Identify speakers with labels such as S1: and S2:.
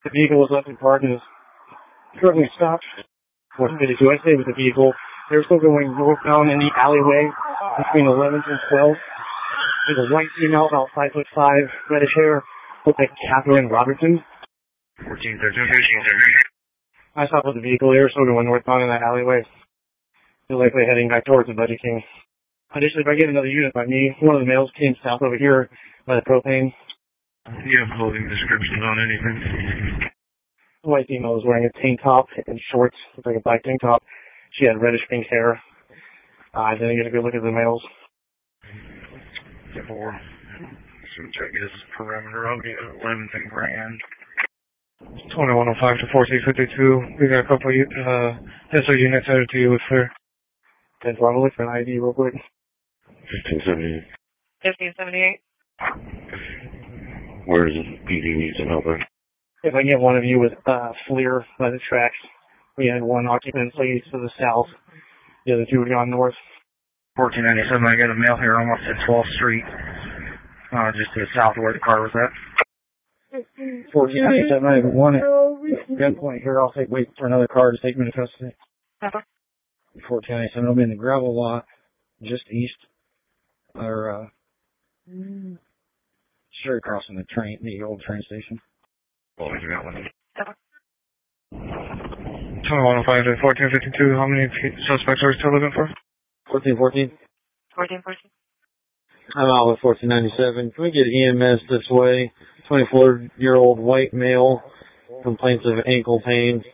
S1: The vehicle was left in park and is currently stopped. 452, I stayed with the vehicle. They were still going northbound in the alleyway between 11th and 12th. There's a white female, about 5'5", reddish hair, looked like Catherine Robertson. 1413. I stopped with the vehicle. They were still going northbound in that alleyway. They're likely heading back towards the Budget King. Additionally, if I get another unit by me, one of the males came south over here by the propane.
S2: Do you have clothing descriptions on anything?
S1: The white female was wearing a tank top and shorts, looked like a black tank top. She had reddish pink hair. I didn't get a good look at the males.
S2: 4. Some check his perimeter. I'll get 11th and Grand.
S1: 2105 to 4652. We got a couple SO units headed to you with her. 10 probably for an ID real quick.
S2: 1578.
S3: 1578.
S2: Where's PD needs some help at?
S1: If I can get one of you with FLIR by the tracks. We had one occupant to the south. The other two were gone north.
S4: 1497, I got a mail here almost at 12th Street. Just to the south of where the car was at.
S1: 1497, I have one at gunpoint here. I'll wait for another car to take me to custody. 1497, I'll be in the gravel lot just east. Or, straight across from the old train station.
S2: Well, you got one.
S1: 2105 to 1452, how many suspects are we still looking for?
S3: 1414.
S5: 1414.
S3: I'm out with 1497. Can we get EMS this way? 24-year-old white male, complaints of ankle pain.